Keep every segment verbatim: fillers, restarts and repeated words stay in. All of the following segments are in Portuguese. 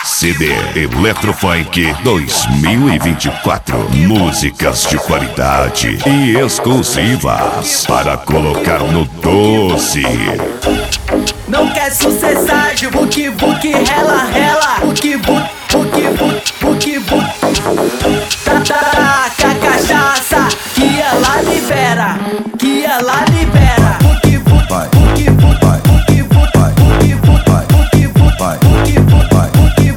C D Eletrofunk dois mil e vinte e quatro. Músicas de qualidade e exclusivas para colocar no doce. Não quer sucessar de vuki vuki, rela rela, vuki vuki vuki vuki vuki. Taca a cachaça que ela libera, que ela libera. Vuki vuki vuki vuki vuki vuki vuki vuki vuki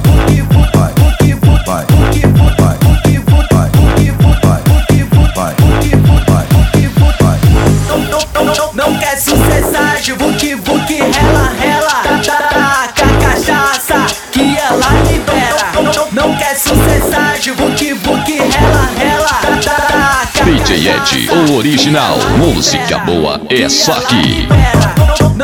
não quer sucessar de vuki vuki, rela rela, taca a cachaça que ela libera. Não quer sucessar de vuki vuki, rela rela, taca. D J Ed, o original, música boa é só aqui.